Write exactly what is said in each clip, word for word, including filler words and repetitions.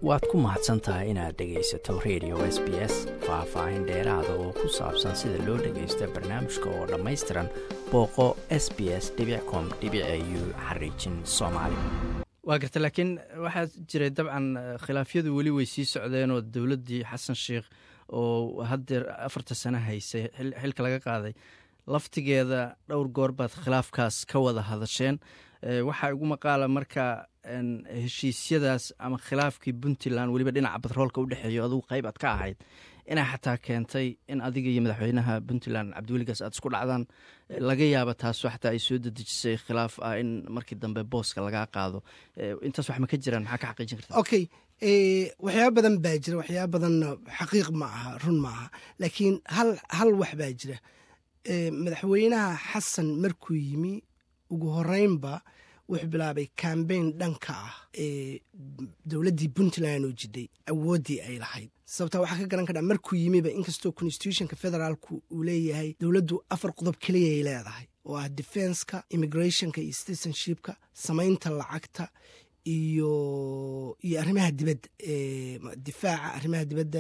waad ku mahadsan tahay inaad dhegaysato radio S B S faahfaahin dheeraada oo ku saabsan sida loo dhagaysto barnaamijka oo dhammaystiran booqo s b s dot com dot a u xariijin soomaali. waa garta laakiin waxaa jiray dabcan khilaafyadu weli way sii socdeen oo dowladdii xasan sheekh oo haddeer afarta sano haysay xilka laga qaaday laftigeeda dhowr goor baad khilaafkaas ka wada hadasheen. waxaa igu maqaala marka heshiisyadaas ama khilaafkii puntland weliba dhinaca batroolka u dhexeeyo adugu qayb aad ka ahayd inay xataa keentay in adiga iyo madaxweynaha puntland cabdiweligaas aad isku dhacdaan. laga yaaba taasoo xataa ay soo dedejisay khilaaf ah in markii dambe booska lagaa qaado. intaas wax ma ka jiraan, maxaa ka xaqiijin kartaa? okay waxyaaba badan baa jira, waxyaaba badanna xaqiiq ma aha, run ma aha, laakiin hal hal wax baa jira. madaxweynaha xasan markuu yimi ugu horeynba wuxuu bilaabay cambaign dhanka ah ee dowladdii puntland oo jidhay awooddii ay lahayd. sababtaa waxaa ka garan kadhaa markuu yimiba inkastoo constitutionka federaalku uu leeyahay dowladdu afar qodob keliya ay leedahay oo ah defenska, immigrationka iyo citizenshipka, samaynta lacagta iyo iyo arrimaha dibadda, difaaca arrimaha dibadda,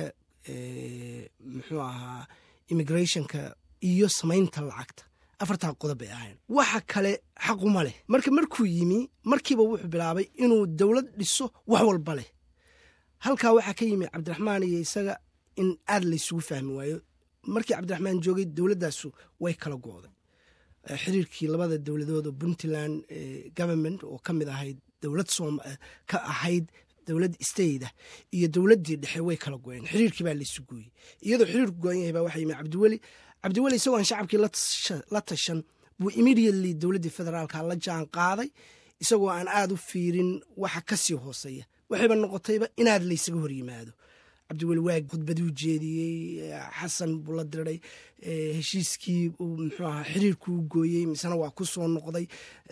muxuu ahaa immigrationka iyo samaynta lacagta. afartaa qodob bay ahayn, waxa kale xaquma leh. marka markuu yimi markiiba wuxuu bilaabay inuu dowlad dhiso wax walba leh. halkaa waxaa ka yimi cabdiraxmaan iyo isaga in aad laysugu fahmi waayo. markii cabdiraxmaan joogay dowladdaasu way kala go'day. xiriirkii labada dowladood oo puntland government oo ka mid ahayd dowlad ka ahayd dowlad istayda iyo dowladdii dhexe way kala go'een. xiriirkii baa laysu gooyey. iyadoo xiriirku go'an yahay baa waxaa yimi cabdiweli cabdiweli isagoo aan shacabkii la tashan buu immediately dowladdii federaalka la jaan qaaday, isagoo aan aada u fiirin waxa ka sii hooseeya. waxayba noqotayba inaad laysaga hor yimaado. cabdiweli waa khudbaduu jeediyey, xasan buu la diray, heshiiskii muxuu ahaa xiriirkuu gooyey, misena waa ku soo noqday.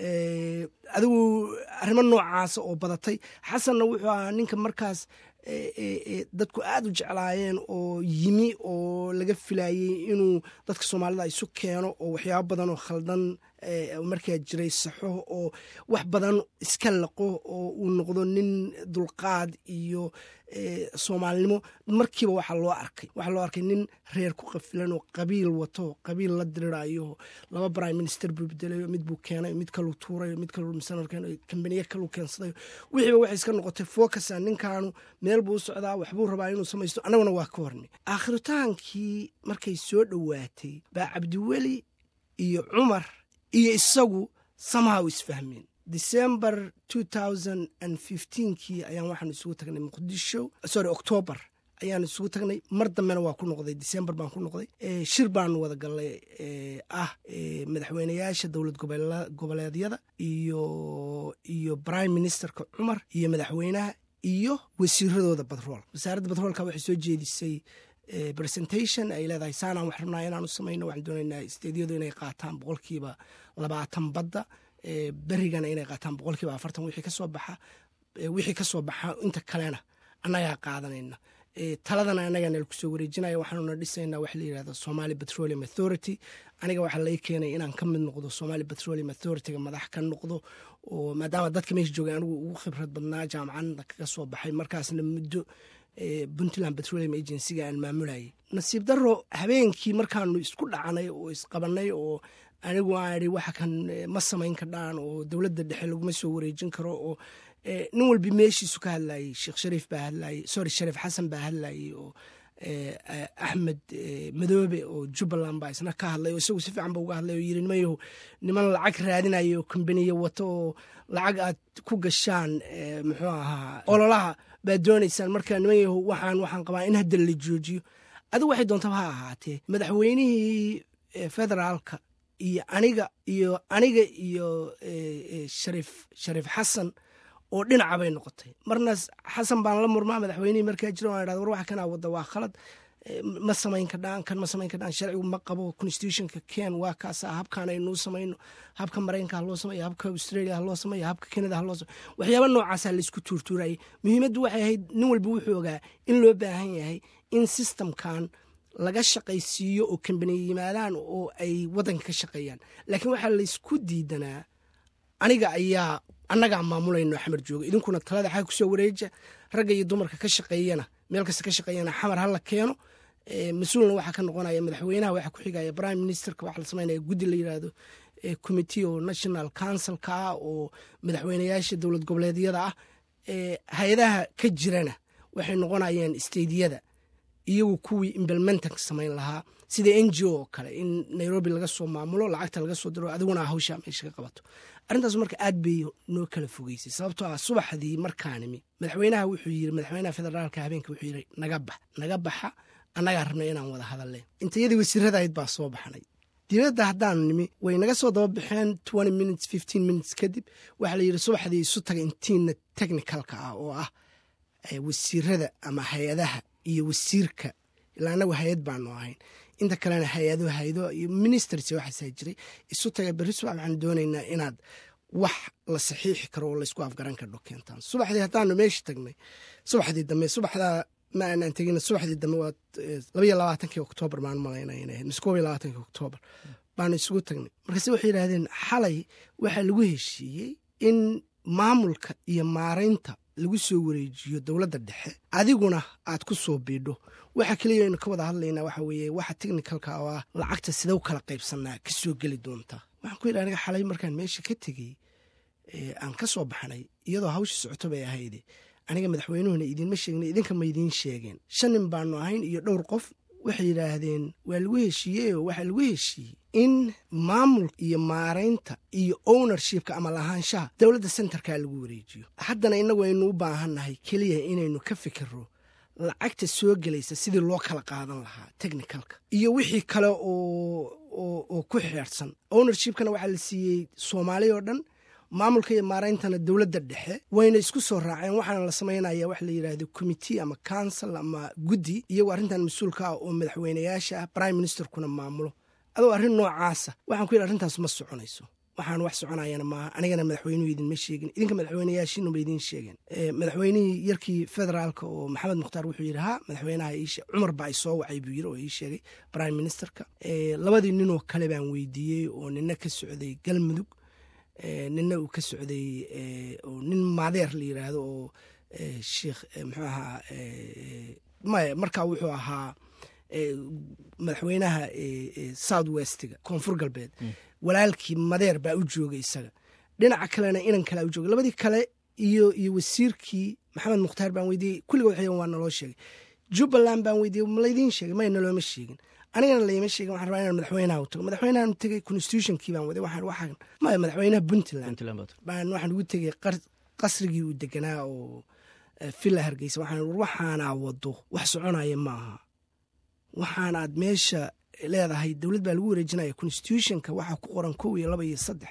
adigu arrimo noocaasa oo badatay. xasanna wuxuu ahaa ninka markaas dadku aad u jeclaayeen oo yimi oo laga filayey inuu dadka soomaalida isu keeno oo waxyaabo badan oo khaldan markaa jiray saxo oo wax badan iska laqo oo uu noqdo nin dulqaad iyo soomaalinimo. markiiba waxaa loo arkay waxaa loo arkay nin reer ku qafilan oo qabiil wato, qabiil la dirirayo. laba prime minister buu bedelayo, mid buu keenay, mid kaluu tuurayo, mid kaluu misanar keenayo, kambaniye kaluu keensadayo. wixiiba waxay iska noqotay focusa ninkaanu meel buu u socdaa, waxbuu rabaa inuu samaysto, annaguna waa ka hornay. aakhritaankii markay soo dhowaatay baa cabdiweli iyo cumar iyo isagu somehow isfahmeen. december twenty fifteen kii ayaan waxaan isugu tagnay muqdisho, sorry october ayaan isugu tagnay. mar dambena waa ku noqday, december baan ku noqday. shir baanu wada gallay ah madaxweyneyaasha dowlad goboleedyada iyo iyo prime ministerka cumar iyo madaxweynaha iyo wasiiradooda batrool. wasaaradda batroolka waxay soo jeedisay presentation ay leedahay saanaan wax rabnaa inaanu samayno, waxaan doonaynaa isteedyadu inay qaataan boqolkiiba labaatan badda, berigana inay qaataan boqolkiiba afartan. wixii kasoo baxa wixii ka soo baxa inta kalena annagaa qaadanayna. taladana annagaa nala kusoo wareejinaya. waxaanuna dhisaynaa wax la yidhahdo Somali Petroleum Authority. aniga waxaa lai keenay inaan ka mid noqdo Somali Petroleum Authority-ga madax ka noqdo, oo maadaama dadka meesha joogay anigu ugu khibrad badnaa jaamacadda kaga soo baxay, markaasna muddo puntland petroleum agency-ga aan maamulayay. nasiib daro habeenkii markaanu isku dhacanay oo isqabanay oo anigu aan idhi waxa kan ma samayn kardhaan oo dowladda dhexe laguma soo wareejin karo oo nin walbi meeshiisu ka hadlayay. sheekh shariif baa hadlayay, sorry shariif xasan baa hadlayay, oo axmed madoobe oo jubbaland baa isna ka hadlay oo isagu si fiican ba uga hadlay oo yidhi nimayahu niman lacag raadinayo oo kambaniye wato oo lacag aad ku gashaan muxuu ahaa ololaha baad doonaysaan, marka nimayahu waxaan waxaan qabaa in hadda la joojiyo. adigu waxay doontaba ha ahaatee madaxweynihii federaalka iyo aniga iyo aniga iyo shariif shariif xasan oo dhinaca bay noqotay. marnaas xasan baan la murmaa madaxweynihii markaa jiro aan idhahdo war waxa kanaa wadda waa khalad, ma samayn kardhaan kan ma samayn kardhaan, sharcigu ma qabo, constitutionka ken waa kaasa, habkaan aynuu samayno, habka maraykanka ha loo sameeyo, habka australia ha loo sameeyo, habka canada ha loo sameeyo. waxyaaba noocaasaa laysku tuurtuurayay. muhiimaddu waxay ahayd nin walba wuxuu ogaa in loo baahan yahay in systemkan laga shaqaysiiyo oo kambaniye yimaadaan oo ay waddanka ka shaqeeyaan. laakiin waxaa laysku diidanaa aniga ayaa annagaa maamulayno xamar jooga idinkuna talada xag ku soo wareeja ragga iyo dumarka ka shaqeeyana meel kasta ka shaqeeyana xamar ha la keeno mas-uulna waxaa ka noqonaya madaxweynaha waxaa ku xigaya prime ministerka waxaa la samaynaya guddi la yidhaahdo committee oo national councilka ah oo madaxweynayaasha dowlad goboleedyada ah hay-adaha ka jirana waxay noqonayaan stadiyada iyagu kuwii implementanka samayn lahaa sida n g o oo kale in nairobi laga soo maamulo lacagta laga soo diro adiguna hawshaa meesha ka qabato arrintaas marka aad bay noo kala fogeysay sababtoo ah subaxdii markaanimi madaxweynaha wuxuu yiri madaxweynaha federaalka habeenka wuxuu yiri naga bax naga baxa annagaa rabnay inaan wada hadalleen intayadii wasiiradahayd baa soo baxnay dibadda haddaanu nimi way naga soo daba baxeen twenty minutes fifteen minutes kadib waxaa la yidhi subaxdii isu taga intiina technicalka ah oo ah wasiirada ama hay-adaha iyo wasiirka ilaa anagu hay-ad baanu ahayn inta kalena hay-ado haydo iyo ministers waxaasaa jiray isu taga berri subax waxaan doonaynaa inaad wax la saxiixi karo oo laysku afgaran kardho keentaan subaxdii haddaanu meesha tagnay subaxdii dambe subaxdaa ma aanaan tegin subaxdii dambe waa labaiyo labaatankii oktoobar baan malaynaya inay ahayd mise koob iyo labaatankii oktoobar baanu isugu tagnay markaase waxay yidhaahdeen xalay waxaa lagu heshiiyey in maamulka iyo maaraynta lagu soo wareejiyo dowladda dhexe adiguna aad ku soo biidho waxa keliya aynu ka wada hadlaynaa waxa weeye waxa technicalka oo ah lacagta sida u kala qaybsanaa ka soo geli doontaa waxaan ku yidhi aniga xalay markaan meesha ka tegey aan ka soo baxnay iyadoo hawsha socoto bay ahayde aniga madaxweynuhuna idiinma sheegna idinka ma idiin sheegeen shan nin baanu ahayn iyo dhowr qof waxay yidhaahdeen waa lagu heshiiyey oo waxaa lagu heshiiyey in maamulka iyo maaraynta iyo ownershipka ama lahaanshaha dowladda centerka lagu wareejiyo haddana innagu aynu u baahannahay keliya inaynu ka fikirro lacagta soo gelaysa sidii loo kala qaadan lahaa technicalka iyo wixii kale oo ku xeersan ownershipkana waxaa la siiyey soomaaliya oo dhan maamulka iyo maarayntana dowladda dhexe wayna isku soo raaceen waxaana la samaynaya wax la yidhaahdo committee ama council ama guddi iyagoo arrintan mas-uulka ah oo madaxweynayaasha ah prime ministerkuna maamulo adoo arrin noocaasa waxaan ku yidhi arrintaas ma soconayso waxaan wax soconayana maaha anigana madaxweynuhu idinma sheegin idinka madaxweynayaashiinuma idiin sheegeen madaxweynihii yarkii federaalka oo maxamed mukhtaar wuxuu yidhi ha madaxweynaha iishe cumar baa isoo wacay buu yiri oo ii sheegay prime ministerka labadii ninoo kale baan weydiiyey oo nina ka socday galmudug nina uu ka socday oo nin maadeer la yidhaahdo oo sheikh muxuu ahaa maya markaa wuxuu ahaa madaxweynaha south westiga koonfur galbeed walaalkii madeer baa u joogay isaga dhinaca kalena inan kalea u joogay labadii kale iyo iyo wasiirkii maxamed mukhtaar baan weydiiyey kulligood waxay waa naloo sheegay jubbaland baan weydiiyey ma laydiin sheegay maya nalooma sheegin anigana layma sheegin waxaan rabaa inaan madaxweynaha u tago madaxweynahan tegey constitutionkii baan waday waxaan waxaan maya madaxweynaha puntland baan waxaan ugu tegey qasrigii uu deganaa oo villa hargeysa waxaan war waxaanaa wado wax soconaya maaha waxaan aad meesha leedahay dowlad baa lagu wareejinaya constitutionka waxaa ku qoran kow iyo laba iyo saddex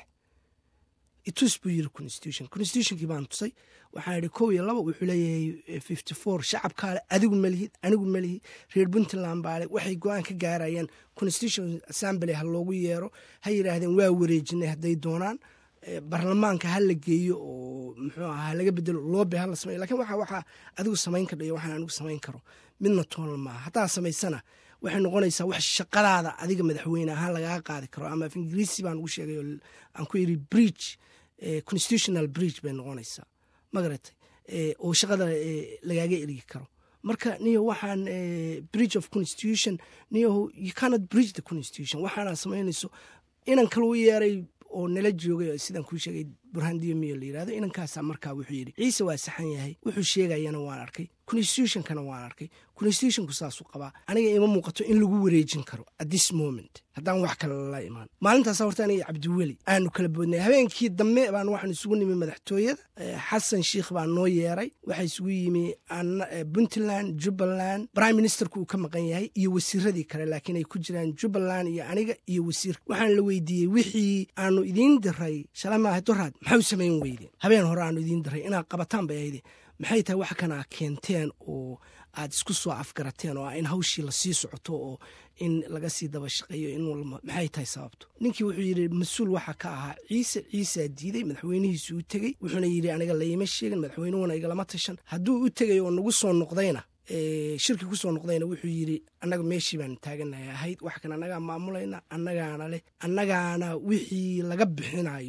itus buu yiri constitution constitutionkii baan tusay waxaan idhi kow iyo laba wuxuu leeyahay fifty four shacabkaale adigu malihid anigu malihid reer puntland baale waxay go-aan ka gaarayaan constitution assembly ha loogu yeero ha yidhaahdeen waa wareejinay hadday doonaan baarlamaanka ha la geeyo oo muxuu aha ha laga bedelo loobe ha la sameyo lakiin waxa waxaa adigu samayn kardha iyo waxaan anigu samayn karo midna toona maaha haddaa samaysana waxay noqonaysaa wax shaqadaada adiga madaxweyne ahaan lagaga qaadi karo ama af ingiriisi baan ugu sheegay oo aan ku yidhi bridge constitutional bridge bay noqonaysaa magaratay oo shaqada lagaaga erigi karo marka niyo waxaan bridge of constitution niyo you cannot bridge the constitution waxaana samaynayso inan kale u yeeray oo nala joogay sidaan kuu sheegay burhaan diomiyo la yidhahdo inankaasaa markaa wuxuu yidhi ciise waa saxan yahay wuxuu sheegayana waan arkay constitutionkana waan arkay constitutionku saasuu qabaa aniga ima muuqato in lagu wareejin karo at this moment haddaan wax kale lala imaan maalintaasa horta aniga cabdiweli aanu kala boodnay habeenkii dambe baan waxaan isugu nimi madaxtooyada xasan sheikh baa noo yeeray waxaa isugu yimi puntland jubbaland prime ministerku uu ka maqan yahay iyo wasiiradii kale laakiin ay ku jiraan jubbaland iyo aniga iyo wasiirka waxaan la weydiiyey wixii aanu idiin diray shalama doraad maxau samayn weydeen habeen hore aanu idiin diray inaad qabataan bay ahayde maxay tahay wax kana keenteen oo aad isku soo afgarateen oo in hawshii lasii socoto oo in laga sii daba shaqeeyo in maxay tahay sababto ninkii wuxuu yidhi mas-uul waxaa ka ahaa ciise ciisaa diiday madaxweynihiisu u tegey wuxuuna yidhi aniga layima sheegin madaxweynuhuna igalama tashan hadduu u tegay oo nagu soo noqdayna shirki ku soo noqdayna wuxuu yidhi annaga meeshii baan taaganahay ahayd wax kan annagaa maamulayna annagaana leh annagaana wixii laga bixinayo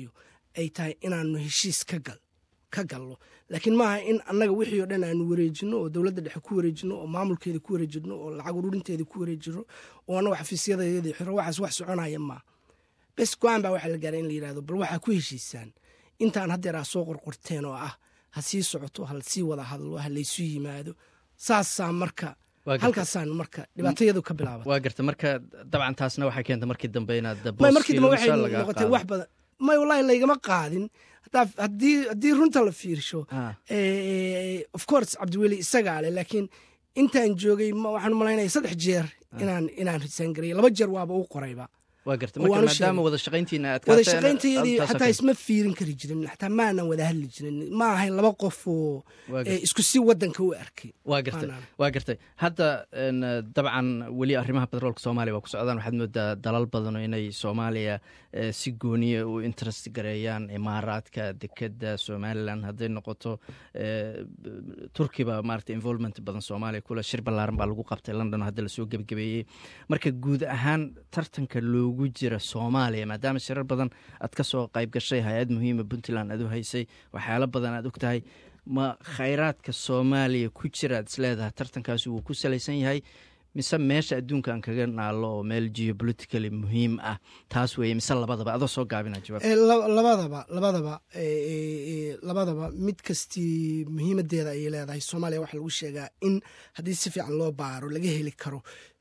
ay tahay inaanu heshiis ka gal ka gallo laakiin maaha in annaga wixii oo dhan aanu wareejino oo dowladda dhexe ku wareejino oo maamulkeeda ku wareejino oo lacag ururinteeda ku wareejino oo annaga xafiisyadayadii xiro waxaas wax soconaya maaha bes go-aan baa waxaa la gaaray in la yidhahdo bal waxaa ku heshiisaan intaan haddeer aa soo qorqorteen oo ah ha sii socoto ha sii wada hadlo ha laysu yimaado saasaa marka halkaasaan marka dhibaatayadu ka bilaabata waa garta marka dabcan taasna waxay keenta markii dambe inaad may markii dambe waxay noqotay wax badan may wallaahi laygama qaadin haddii haddii runta la fiirsho of course cabdiweli isagaa leh laakiin intaan joogay waxaan malaynaya saddex jeer inaan inaan risaan garayay laba jeer waaba u qorayba waa garta marka maadaama wada shaqayntiina aad wada shaqaynteedii xataa isma fiirin kari jirin xataa maanan wada hadli jirin ma ahayn laba qof oo isku si wadanka u arkay waa gartay waa gartay hadda dabcan weli arrimaha batroolka soomaaliya waa ku socdaan waxaad moodaa dalal badan oo inay soomaaliya si gooniya u interest gareeyaan imaaraadka dekeda somalilan hadday noqoto turkiba maarata involvement badan soomaaliya kule shir ballaaran baa lagu qabtay london hadda lasoo gebagabeeyey marka guud ahaan tartanka loogu jira soomaaliya maadaama shirar badan aad ka soo qayb gashay hay-ad muhiima puntland aad u haysay waxyaalo badan aad og tahay ma khayraadka soomaaliya ku jira ad isleedahay tartankaasi wuu ku salaysan yahay mise meesha adduunka aan kaga naalo oo meel geopolitically muhiim ah taas weeye mise labadaba adoo soo gaabina jawaab labadaba labadaba labadaba mid kastii muhiimadeeda ayay leedahay soomaaliya waxaa lagu sheegaa in haddii si fiican loo baaro laga heli karo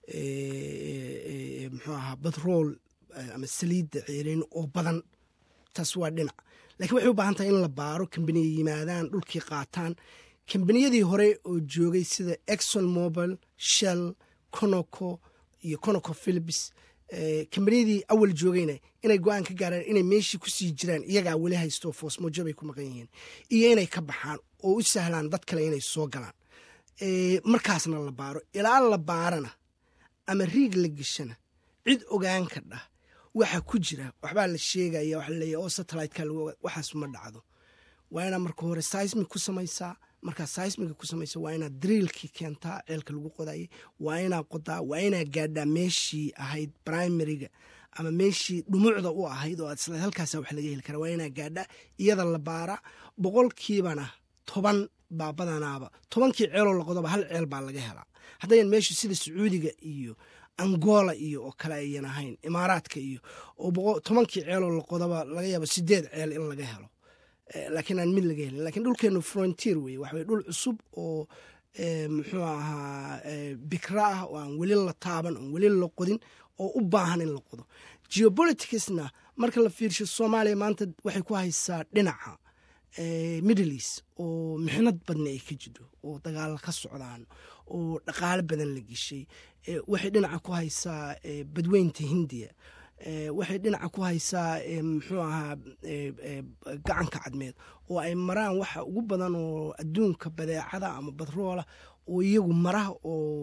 muxuu ahaa batrool ama saliidda ceeriin oo badan taas waa dhinac lakiin waxay u baahan tahay in la baaro kambaniya yimaadaan dhulkii qaataan kambaniyadii hore oo joogay sida exxon mobil shell conoco iyo conoco philips kambaniyadii awal joogayna inay go-aan ka gaaraan inay meeshii kusii jiraan iyagaa weli haysto foosmojo bay ku maqan yihiin iyo inay ka baxaan oo u sahlaan dad kale inay soo galaan markaasna la baaro ilaa la baarana ama riig la geshana cid ogaan ka dhah waxa ku jira waxbaa la sheegaya waxa laleeyahy oo satellite-ka lagu ogaa waxaas ma dhacdo waa inaad marka hore seismic ku samaysaa markaa seismiga ku samaysa waa inaad driilkii keentaa ceelka lagu qodayay waa inaad qodaa waa inaad gaadhaa meeshii ahayd primariga ama meeshii dhumucda u ahayd oo aad isla halkaasa wax laga heli karaa waa inaad gaadhaa iyada la baara boqolkiibana toban baa badanaaba tobankii ceeloo la qodoba hal ceel baa laga helaa haddayan meeshu sida sacuudiga iyo angola iyo oo kale ayan ahayn imaaraadka iyo oo tobankii ceeloo la qodoba laga yaabo sideed ceel in laga helo laakiin aan mid laga helin lakiin dhulkeenu frontier weye waxaweye dhul cusub oo muxuu ahaa bikra ah oo aan weli la taaban oon weli la qodin oo u baahan in la qodo geopoliticsna marka la fiirsho soomaaliya maanta waxay ku haysaa dhinaca middle east oo mixnad badna ay ka jidho oo dagaal ka socdaan oo dhaqaalo badan la geshay waxay dhinaca ku haysaa badweynta hindiya waxay dhinaca ku haysaa muxuu ahaa gacanka cadmeed oo ay maraan waxa ugu badan oo adduunka badeecada ama badroola oo iyagu maraha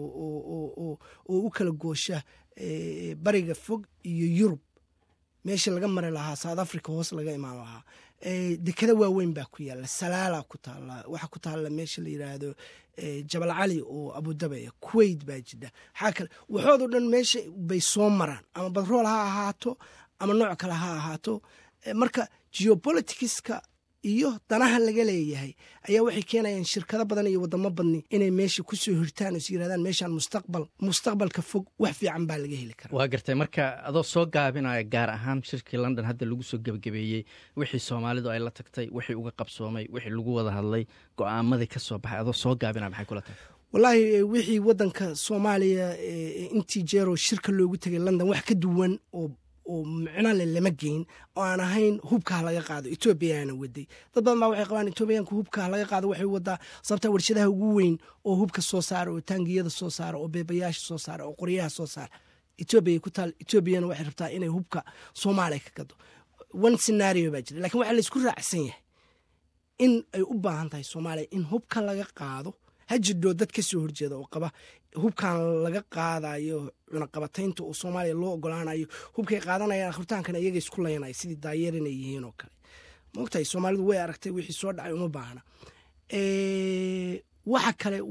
oo u kala goosha bariga fog iyo yurub meesha laga mari lahaa south africa hoos laga imaan lahaa dekada waaweyn baa ku yaalla salaala ku taalla waxaa ku taalla meesha la yidhaahdo jabal cali oo abudabaya kuwait baa jidha xaa kale waxoodoo dhan meesha bay soo maraan ama badrool ha ahaato ama nooc kale ha ahaato marka geopoliticska iyo danaha laga leeyahay ayaa waxay keenayaan shirkado badan iyo wadamo badni inay meesha kusoo hirtaan oo is yirahdaan meeshaan mustaqbal mustaqbalka fog wax fiican baa laga heli karaa waa gartay marka adoo soo gaabinaya gaar ahaan shirkii london hadda lagu soo gebagabeeyey wixii soomaalidu ay la tagtay wixii uga qabsoomay wixii lagu wada hadlay go-aamadii ka soo baxay adoo soo gaabinaya maxay kula tahay wallaahi wixii waddanka soomaaliya intii jeeroo shirka loogu tegay london wax ka duwan oo oo micno le lama geyn oo aan ahayn hubkaha laga qaado etoobiyaana waday dad badan baa waxay qabaan etoobiyaanka hubkaha laga qaado waxay wadaa sababtaa warshadaha ugu weyn oo hubka soo saara oo taangiyada soo saara oo beebayaasha soo saara oo qoryaha soo saara etoobiya ku taal etoobiyana waxay rabtaa inay hubka soomaaliya ka gado one scenario baa jira lakiin waxaa laysku raacsan yahay in ay u baahan tahay soomaaliya in hubka laga qaado ha jirdhoo dad ka soo horjeeda oo qaba hubkan laga qaadayo cunaqabataynta oo soomaaliya loo ogolaanayo hubkay qaadanayaan akhritaankana iyaga isku layanaya sidii daayeer inay yihiin oo kale maogtahay soomaalidu way aragtay wixii soo dhacay uma baahna waxa kale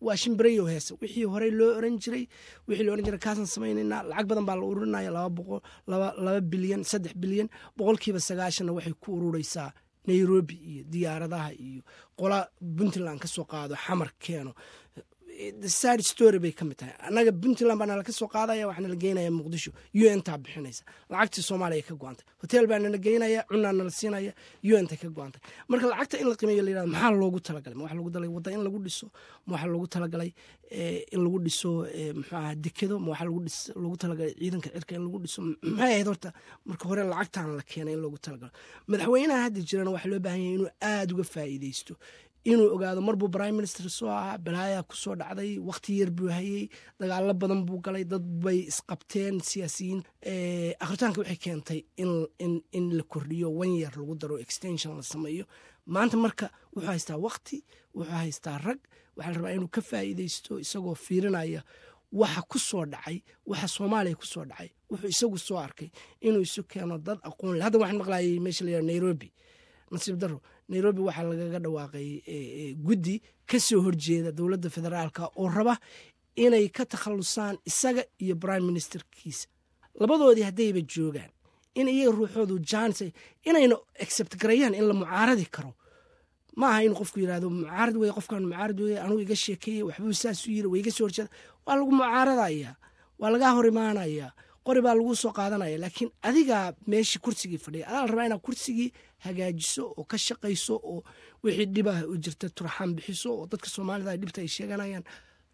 waa shimbirayo heesa wixii horey loo oran jiray wixii loo oran jiray kaasan samaynaynaa lacag badan baa la ururinaya laba boqol laba laba bilyan saddex bilyan boqolkiiba sagaashanna waxay ku ururaysaa nairobi iyo diyaaradaha iyo qola puntland ka soo qaado xamar keeno the sad story bay ka mid tahay annaga puntland baa nala ka soo qaadaya waxaana la geynaya muqdisho u n taa bixinaysa lacagtii soomaaliya ka go-antay hotel baa nala geynaya cunaa nala siinaya u n ta ka go-antay marka lacagta in la qiimeeyo la yirahdo maxaa loogu talagalay ma waxa lagu dalay wadda in lagu dhiso ma waxa loogu talagalay in lagu dhiso muxuu ahaa dekedo ma waxa lagu dhis loogu talagalay ciidanka cirka in lagu dhiso maxay ahayd horta marka hore lacagtaan la keenay in loogu talagalo madaxweynaha hadda jirana waxaa loo baahan yahay inuu aada uga faa'iidaysto inuu ogaado marbuu prime minister soo ahaa balaayaa ku soo dhacday wakhti yar buu hayey dagaalo badan buu galay dad bay isqabteen siyaasiyiin akhritaanka waxay keentay in la kordhiyo one year lagu daro extension la sameeyo maanta marka wuxuu haystaa wakhti wuxuu haystaa rag waxaa la rabaa inuu ka faa'iidaysto isagoo fiirinaya waxa ku soo dhacay waxa soomaaliya ku soo dhacay wuxuu isagu soo arkay inuu isu keeno dad aqoon leh hadda waxaan maqlaayay meesha la yidhaha nairobi nasiib daro nairobi waxaa lagaga dhawaaqay guddi ka soo horjeeda dowladda federaalka oo raba inay ka takhallusaan isaga iyo prime ministerkiisa labadoodii haddayba joogaan in iyaga ruuxoodu jaanis inayna accept garayaan in la mucaaradi karo ma aha in qofku yidhahdo mucaarad wey qofkan mucaarad wey anuu iga sheekeeyey waxbuu saasu yiri way iga soo horjeeda waa lagu mucaaradaya waa lagaa hor imaanaya qori baa lagu soo qaadanaya laakiin adigaa meeshii kursigii fadhiya adaa la rabaa inaad kursigii hagaajiso oo ka shaqayso oo wixii dhibah u jirta turxaan bixiso oo dadka soomaalida dhibta ay sheeganayaan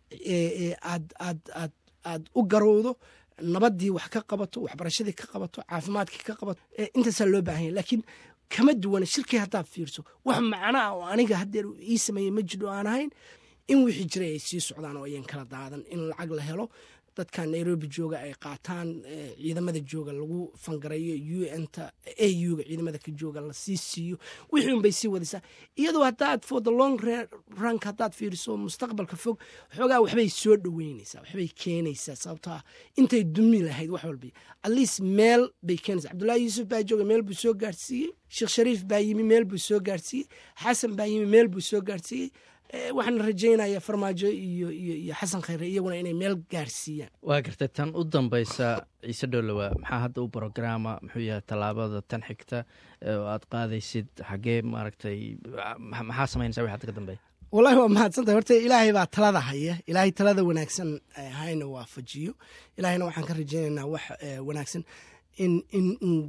aad aad aad aad u garowdo nabadii wax ka qabato waxbarashadii ka qabato caafimaadkii ka qabato intaasaa loo baahan yahay laakiin kama duwana shirkii haddaad fiirso wax macnaa oo aniga haddeer ii sameeyey ma jidho aan ahayn in wixii jiray ay sii socdaan oo ayan kala daadan in lacag la helo dadka nairobi jooga ay qaataan ciidamada jooga lagu fangarayo u n ta a u-ga ciidamada ka jooga la sii siiyo wixii un bay sii wadaysaa iyadoo haddaad for the long rank haddaad fiiriso mustaqbalka fog xoogaa waxbay soo dhoweynaysaa waxbay keenaysaa sababto ah intay dumi lahayd wax walba at least meel bay keenaysaa cabdullaahi yuusuf baa jooga meel buu soo gaarsiiyey sheekh shariif baa yimi meel buu soo gaarsiiyey xasan baa yimi meel buu soo gaarsiiyey waxaan rajaynayaa farmaajo iyo iyo xasan khayre iyaguna inay meel gaarsiiyaan waa gartay tan u dambaysa ciise dholowa maxaa hadda u brograma muxuu yahay tallaabada tan xigta oo aad qaadaysid xaggee maaragtay maxaa samaynaysaa wixii hadda ka dambeeya wallahi waa mahadsantahay horta ilaahay baa talada haya ilaahay talada wanaagsan hayna waafajiyo ilaahayna waxaan ka rajaynaynaa wax wanaagsan in in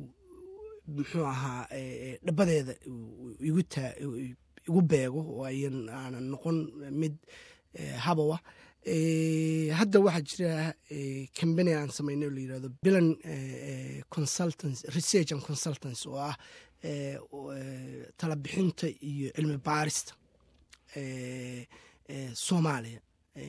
muxuu ahaa dhabadeeda igu taa igu beego oo ayan aanan noqon mid habowa hadda waxaa jira combany aan samayno la yirahdo bilan consultants research and consultants oo ah tala bixinta iyo cilmi baarista soomaaliya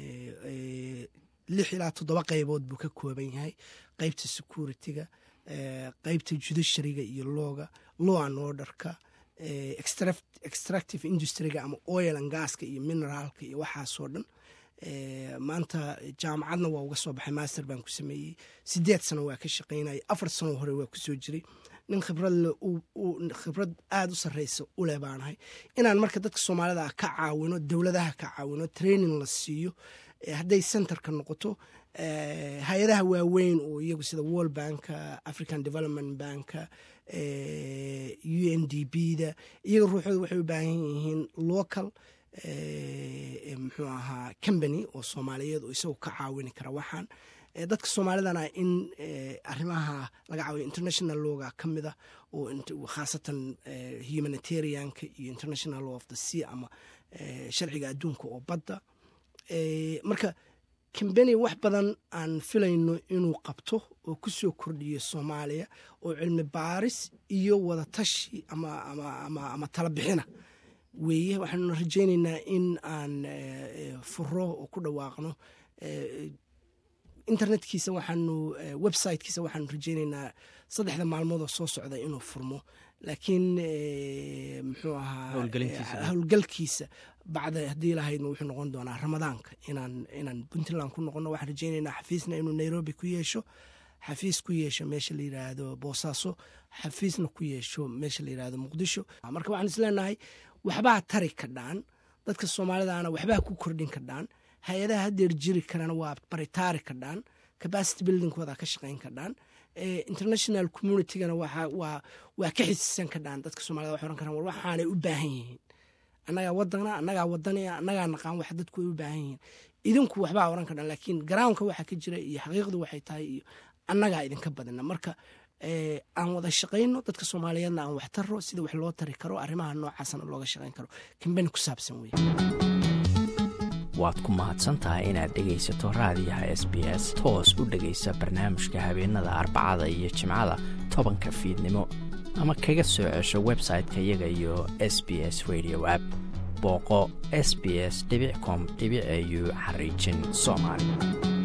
lix ilaa toddoba qaybood buu ka kooban yahay qaybta security-ga qaybta judiciaryga iyo looga law and orderka extractive industryga ama oil and gaska iyo mineraalka iyo waxaasoo dhan maanta jaamacadna waa uga soo baxay master baan ku sameeyey sideed sano waa ka shaqaynaya afar sano hore waa kusoo jiray nin khibrad khibrad aada u sarreysa u leh baanahay inaan marka dadka soomaalida ka caawino dowladaha ka caawino training la siiyo hadday centerka noqoto hay-adaha waaweyn oo iyagu sida world banka african development banka u n d b da iyaga ruuxooda waxay u baahan yihiin local muxuu ahaa company oo soomaaliyeed oo isagu ka caawini kara waxaan dadka soomaalidana in arrimaha laga caawiyo international lawga ka mida oo khaasatan humanitarianka iyo international law of the sea ama sharciga adduunka oo badda marka combany wax badan aan filayno inuu qabto oo ku soo kordhiyo soomaaliya oo cilmi baaris iyo wada tashi ama ama ama ama tala bixina weeye waxaanu rajaynaynaa in aan furo oo ku dhawaaqno internetkiisa waxaanu websitekiisa waxaanu rajaynaynaa saddexda maalmood oo soo socda inuu furmo laakiin muxuu ahaa howlgalkiisa bacda haddii lahaydna wuxuu noqon doonaa ramadaanka inaan inaan puntland ku noqono waxaan rajaynaynaa xafiisna inuu nairobi ku yeesho xafiis ku yeesho meesha la yidhaahdo boosaaso xafiisna ku yeesho meesha la yidhaahdo muqdisho marka waxaan isleenahay waxbaa tari kadhaan dadka soomaalidaana waxbaa ku kordhin kadhaan hay-adaha haddeer jiri karana waa baritaari kadhaan, capacity buildingkooda ka shaqayn kadhaan, international communitygana waa ka xisiisan kadhaan. dadka soomaalida waxay oran karaan war waxaanay u baahan yihiin, annagaa wadana annagaa wadaniya annagaa naqaan wax dadku ay u baahan yihiin, idinku waxbaa oran kadhaan, laakiin garaamka waxa ka jira iyo xaqiiqdu waxay tahay iyo annagaa idinka badina. marka aan wada shaqayno, dadka soomaaliyeedna aan wax taro, sida wax loo tari karo, arrimaha noocaasna looga shaqayn karo, kambani ku saabsan wey. waad ku mahadsantahay inaad dhegaysato raadiyaha S B S. toos u dhegaysa barnaamijka habeenada arbacada iyo jimcada tobanka fiidnimo, ama kaga soo cesho website-ka iyaga iyo S B S radio app. booqo s b s dot com dot a u xariijin soomaali.